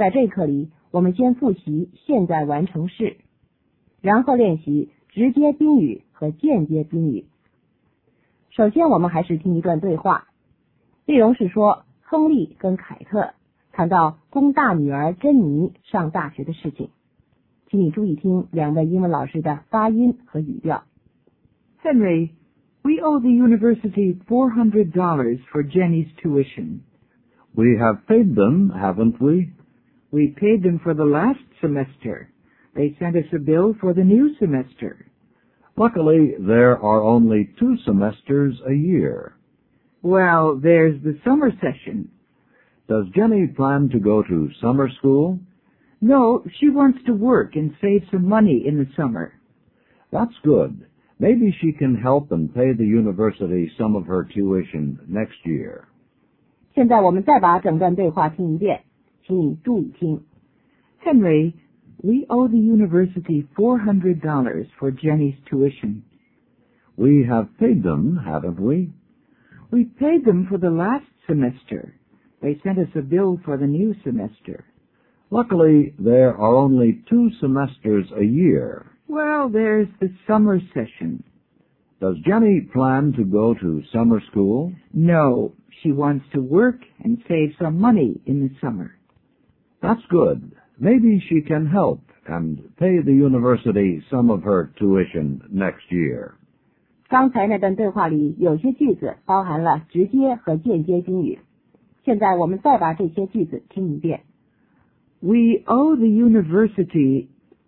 在这课里，我们先复习现在完成式，然后练习直接宾语和间接宾语。首先我们还是听一段对话，内容是说亨利跟凯特谈到供大女儿珍妮上大学的事情，请你注意听两位英文老师的发音和语调。 Henry, we owe the university $400 for Jenny's tuition. We have paid them, haven't we? We paid them for the last semester. They sent us a bill for the new semester. Luckily, there are only 2 semesters a year. Well, there's the summer session. Does Jenny plan to go to summer school? No, she wants to work and save some money in the summer. That's good. Maybe she can help and pay the university some of her tuition next year. 现在我们再把整段对话听一遍，请你注意听。 Henry, we owe the university $400 for Jenny's tuition. We have paid them, haven't we? We paid them for the last semester. They sent us a bill for the new semester. Luckily, there are only 2 semesters a year. Well, there's the summer session. Does Jenny plan to go to summer school? No, she wants to work and save some money in the summer. That's good. Maybe she can help and pay the university some of her tuition next year. 刚才那段对话里有些句子包含了直接和间接宾语，现在我们再把这些句子听一遍。 We owe the university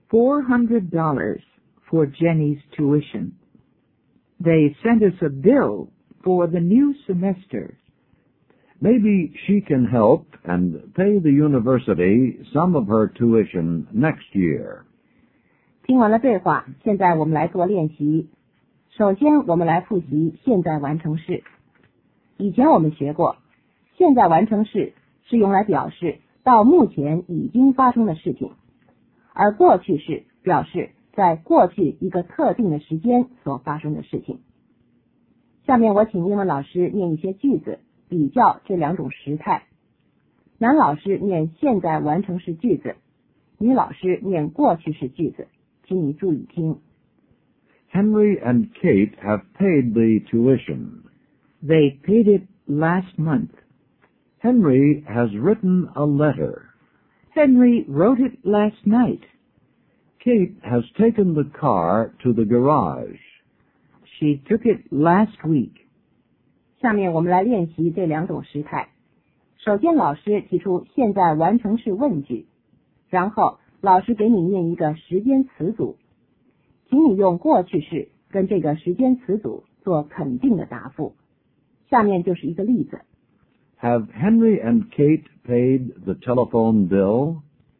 $400 for Jenny's tuition. They sent us a bill for the new semester. Maybe she can help and pay the university some of her tuition next year. 听完了对话，现在我们来做练习。首先我们来复习现在完成式。以前我们学过，现在完成式是用来表示到目前已经发生的事情，而过去式表示在过去一个特定的时间所发生的事情。下面我请英文老师念一些句子，比较这两种时态。男老师念现在完成式句子，女老师念过去式句子，请你注意听。 Henry and Kate have paid the tuition. They paid it last month. Henry has written a letter. Henry wrote it last night. Kate has taken the car to the garage. She took it last week. 下面我们来练习这两种时态。首先老师提出现在完成式问句，然后老师给你念一个时间词组，请你用过去式跟这个时间词组做肯定的答复。下面就是一个例子。 Have Henry and Kate paid the telephone bill?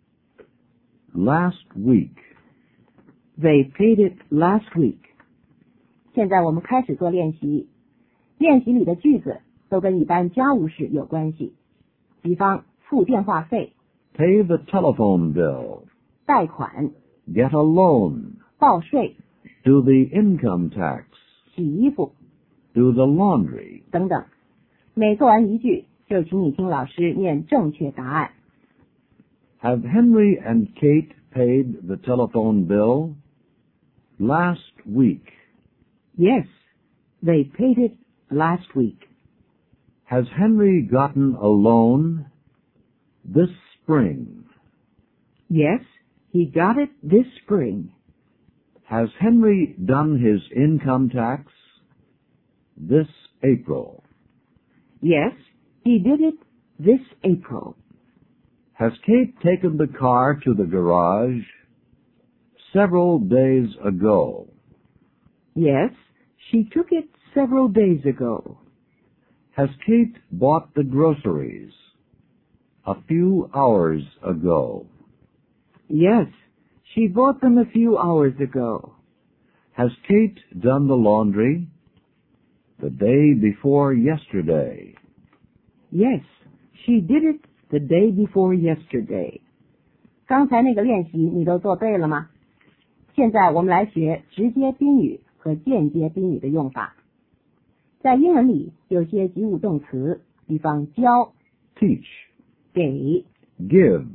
Last week. They paid it last week. 现在我们开始做练习，练习里的句子都跟一般家务事有关系，比方付电话费、 Pay the telephone bill. 贷款、 Get a loan. 报税、 Do the income tax. 洗衣服 Do the laundry. 等等。每做完一句，就请你听老师念正确答案。 Have Henry and Kate paid the telephone bill? Last week. Yes, they paid it last week. Has Henry gotten a loan? This spring. Yes, he got it this spring. Has Henry done his income tax? This April. Yes, he did it this April. Has Kate taken the car to the garage? Several days ago. Yes, she took it several days ago. Has Kate bought the groceries? A few hours ago. Yes, she bought them a few hours ago. Has Kate done the laundry? The day before yesterday. Yes, she did it the day before yesterday. 刚才那个练习你都做对了吗？现在我们来学直接宾语和间接宾语的用法。在英文里有些及物动词，比方教、 Teach. 给、 Give.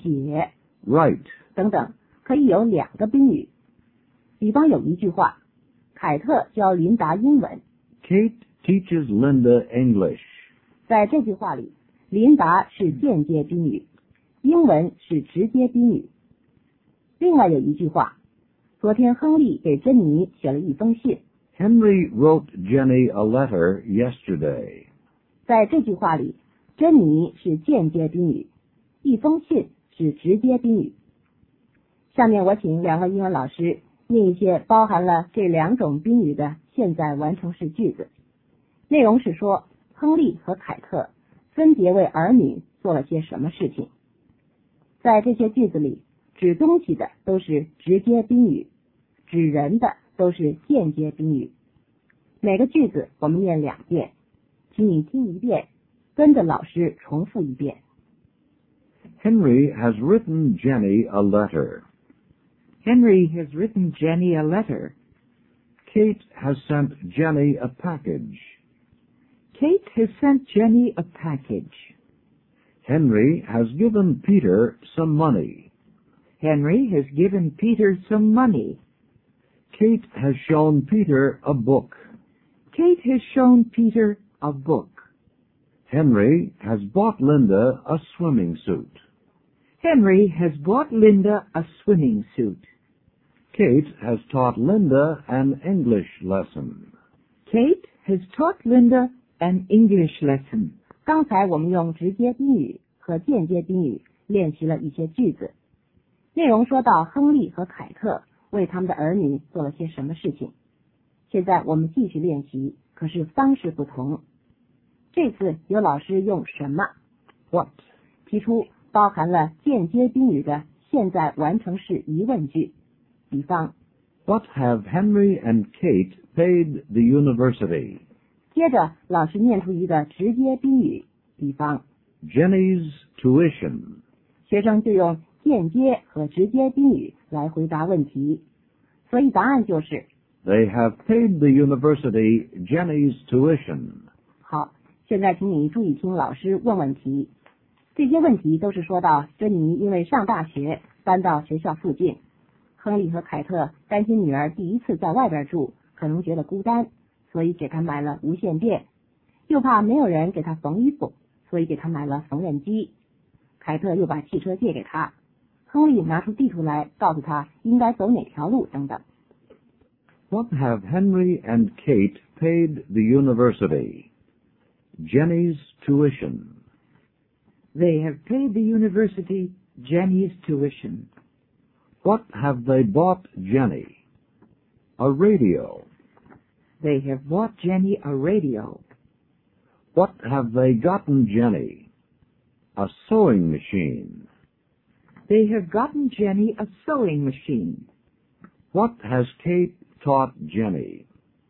写、 write, 等等，可以有2个宾语。比方有一句话，凯特教琳达英文。 Kate teaches Linda English. 在这句话里，琳达是间接宾语，英文是直接宾语。另外有一句话，昨天亨利给珍妮写了一封信。 Henry wrote Jenny a letter yesterday. 在这句话里，珍妮是间接宾语，一封信是直接宾语。下面我请2位英文老师念一些包含了这2种宾语的现在完成式句子。内容是说，亨利和凯特分别为儿女做了些什么事情。在这些句子里，指东西的都是直接宾语，指人的都是间接宾语。每个句子我们念2遍，请你听1遍，跟着老师重复1遍。 Henry has written Jenny a letter. Henry has written Jenny a letter. Kate has sent Jenny a package. Kate has sent Jenny a package. Henry has given Peter some money. Henry has given Peter some money. Kate has shown Peter a book. Kate has shown Peter a book. Henry has bought Linda a swimming suit. Henry has bought Linda a swimming suit. Kate has taught Linda an English lesson. Kate has taught Linda an English lesson. 刚才我们用直接宾语和间接宾语练习了一些句子，内容说到亨利和凯特为他们的儿女做了些什么事情。现在我们继续练习，可是方式不同。这次有老师用什么 What? 提出包含了间接宾语的现在完成式疑问句。比方 What have Henry and Kate paid the university? 接着老师念出一个直接宾语，比方 Jenny's tuition. 学生就用间接和直接宾语来回答问题，所以答案就是 They have paid the university Jenny's tuition. 好。现在请你注意听老师问问题，这些问题都是说到珍妮因为上大学搬到学校附近，亨利和凯特担心女儿第一次在外边住可能觉得孤单，所以给她买了无线电，又怕没有人给她缝衣服，所以给她买了缝纫机。凯特又把汽车借给她，亨利拿出地图来告诉她应该走哪条路等等。 What have Henry and Kate paid the university? Jenny's tuition. They have paid the university Jenny's tuition. What have they bought Jenny? A radio. They have bought Jenny a radio. What have they gotten Jenny? A sewing machine. They have gotten Jenny a sewing machine. What has Kate taught Jenny?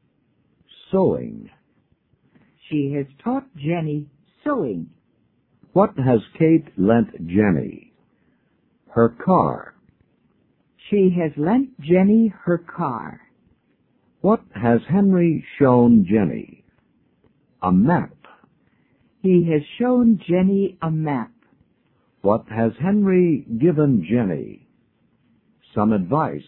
Sewing. She has taught Jenny sewing. What has Kate lent Jenny? Her car. She has lent Jenny her car. What has Henry shown Jenny? A map. He has shown Jenny a map. What has Henry given Jenny? Some advice.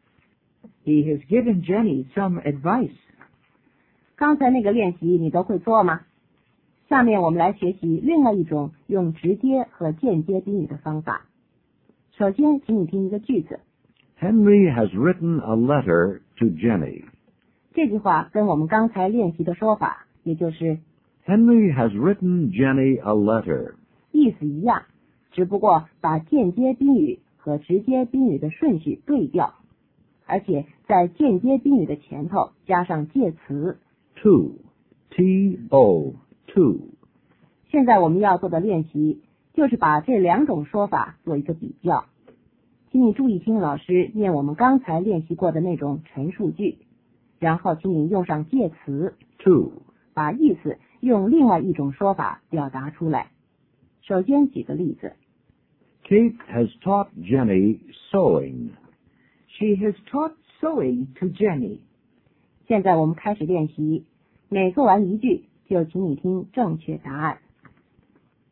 He has given Jenny some advice. 刚才那个练习你都会做吗？下面我们来学习另外一种用直接和间接宾语的方法。首先，请你听一个句子， Henry has written a letter to Jenny. 这句话跟我们刚才练习的说法，也就是 Henry has written Jenny a letter. 意思一样，只不过把间接宾语和直接宾语的顺序对调，而且在间接宾语的前头加上介词 To. T-O. To. 现在我们要做的练习就是把这2种说法做一个比较。请你注意听老师念我们刚才练习过的那种陈述句，然后请你用上介词 To. 把意思用另外一种说法表达出来。首先举个例子， Kate has taught Jenny sewing. She has taught sewing to Jenny. 现在我们开始练习，每做完一句就请你听正确答案。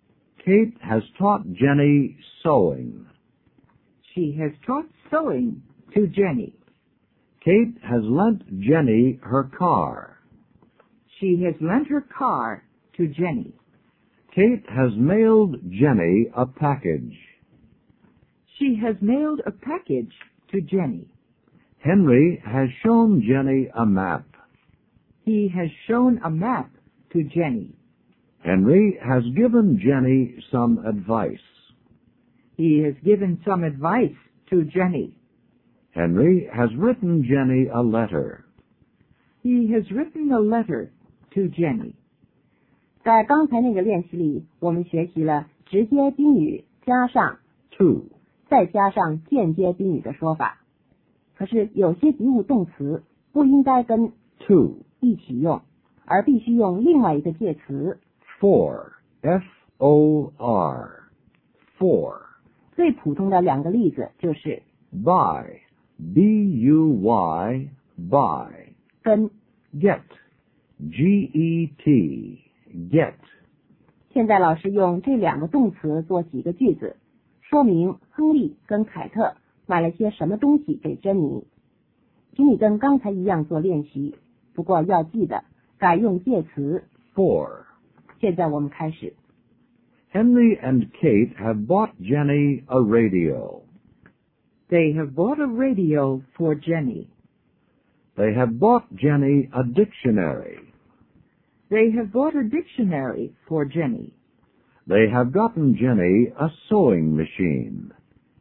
Kate has taught Jenny sewing. She has taught sewing to Jenny. Kate has lent Jenny her car. She has lent her car to Jenny. Kate has mailed Jenny a package. She has mailed a package to Jenny. Henry has shown Jenny a map. He has shown a map to Jenny. Henry has given Jenny some advice. He has given some advice to Jenny. Henry has written Jenny a letter. He has written a letter to Jenny. 在刚才那个练习里，我们学习了直接宾语加上 to 再加上间接宾语的说法。可是有些及物动词不应该跟 to 一起用，而必须用另外一个介词 for F-O-R for 最普通的两个例子就是 buy B-U-Y buy 跟 get G-E-T get 现在老师用这两个动词做几个句子，说明亨利跟凯特买了些什么东西给珍妮。请你跟刚才一样做练习，不过要记得改用介词 for. 现在我们开始。 Henry and Kate have bought Jenny a radio. They have bought a radio for Jenny. They have bought Jenny a dictionary. They have bought a dictionary for Jenny. They have gotten Jenny a sewing machine.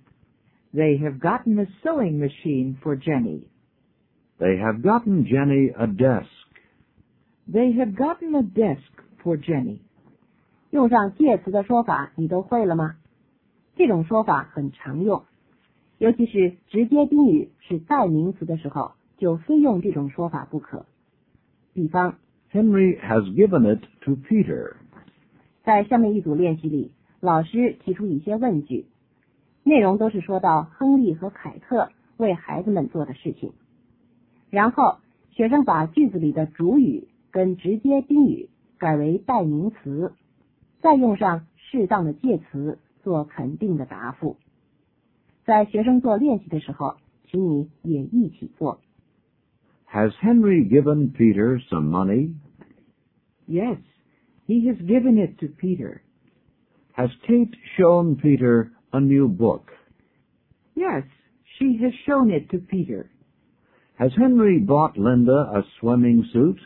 They have gotten a sewing machine for Jenny. They have gotten Jenny a desk. They have gotten a desk for Jenny. 用上介词的说法你都会了吗？这种说法很常用，尤其是直接宾语是代名词的时候，就非用这种说法不可。比方 Henry has given it to Peter. 在下面一组练习里，老师提出一些问句，内容都是说到亨利和凯特为孩子们做的事情。然后学生把句子里的主语跟直接宾语改为代名词，再用上适当的介词做肯定的答复。在学生做练习的时候，请你也一起做。 Has Henry given Peter some money? Yes, he has given it to Peter. Has Kate shown Peter a new book? Yes, she has shown it to Peter. Has Henry bought Linda a swimming suit?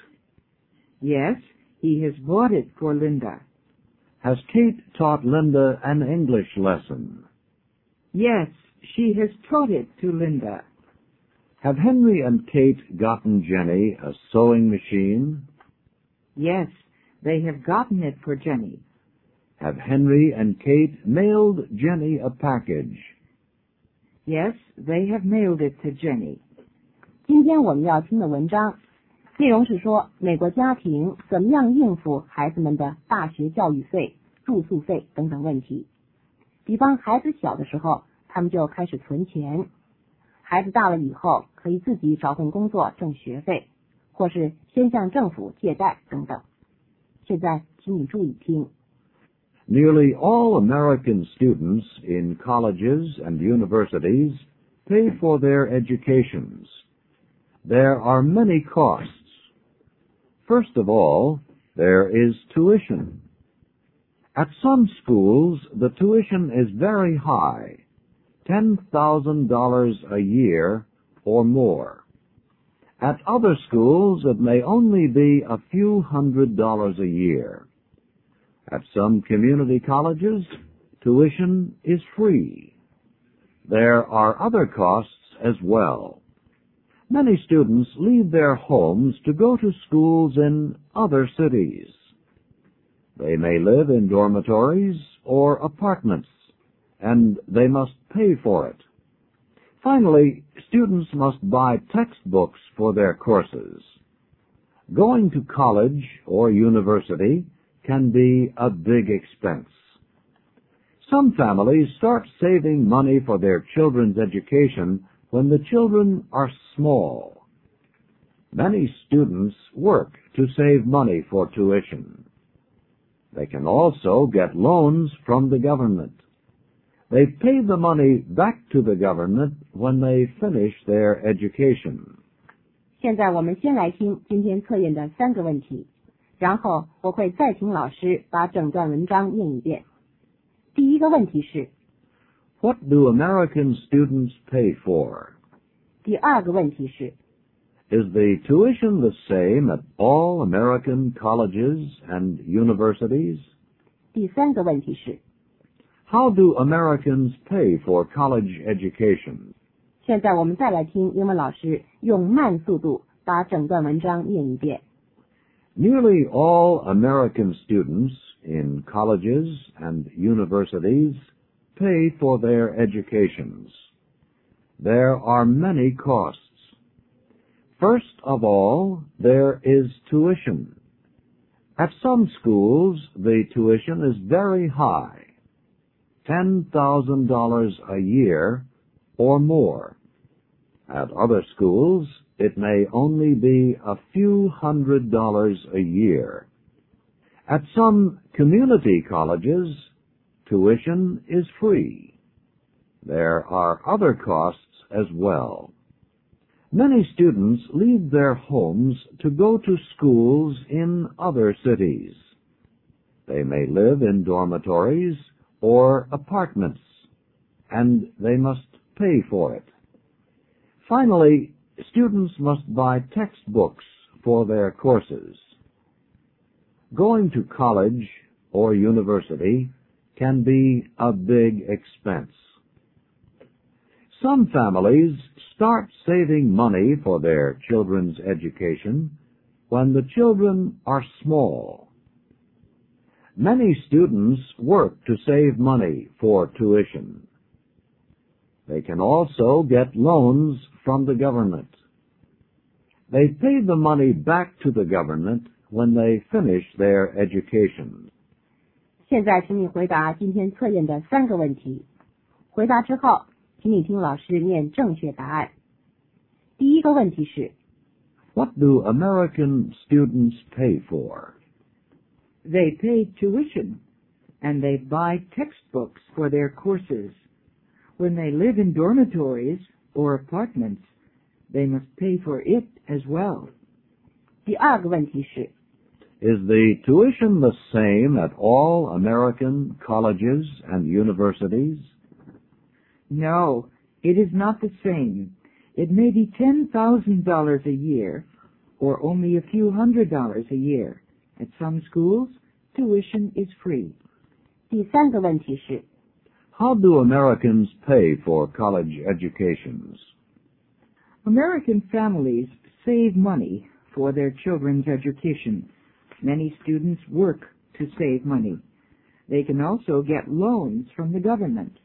Yes, he has bought it for Linda. Has Kate taught Linda an English lesson? Yes, she has taught it to Linda. Have Henry and Kate gotten Jenny a sewing machine? Yes, they have gotten it for Jenny. Have Henry and Kate mailed Jenny a package? Yes, they have mailed it to Jenny. 今天我们要听的文章内容是说美国家庭怎么样应付孩子们的大学教育费、住宿费等等问题。比方孩子小的时候，他们就开始存钱，孩子大了以后可以自己找份工作挣学费，或是先向政府借贷等等。现在请你注意听。 Nearly all American students in colleges and universities pay for their educations. There are many costs. First of all, there is tuition. At some schools, the tuition is very high, $10,000 a year or more. At other schools, it may only be a few $100s a year. At some community colleges, tuition is free. There are other costs as well. Many students leave their homes to go to schools in other cities. They may live in dormitories or apartments, and they must pay for it. Finally, students must buy textbooks for their courses. Going to college or university can be a big expense. Some families start saving money for their children's education when the children are small. Many students work to save money for tuition. They can also get loans from the government. They pay the money back to the government when they finish their education. 现在我们先来听今天测验的3个问题，然后我会再请老师把整段文章念一遍。第一个问题是 What do American students pay for? 第二个问题是 Is the tuition the same at all American colleges and universities? 第三个问题是 How do Americans pay for college education? 现在我们再来听英文老师用慢速度把整段文章念一遍。 Nearly all American students in colleges and universities pay for their educations. There are many costs. First of all, there is tuition. At some schools, the tuition is very high, $10,000 a year or more. At other schools, it may only be a few $100s a year. At some community colleges, tuition is free. There are other costs as well. Many students leave their homes to go to schools in other cities. They may live in dormitories or apartments, and they must pay for it. Finally, students must buy textbooks for their courses. Going to college or university can be a big expense. Some families start saving money for their children's education when the children are small. Many students work to save money for tuition. They can also get loans from the government. They pay the money back to the government when they finish their education. 现在请你回答今天测验的3个问题。回答之后，请你听老师念正确答案。第一个问题是 What do American students pay for? They pay tuition, and they buy textbooks for their courses. When they live in dormitories or apartments, they must pay for it as well. 第二个问题是 Is the tuition the same at all American colleges and universities? No, it is not the same. It may be $10,000 a year, or only a few $100s a year. At some schools, tuition is free. 第三个问题是 How do Americans pay for college educations? American families save money for their children's education. Many students work to save money. They can also get loans from the government.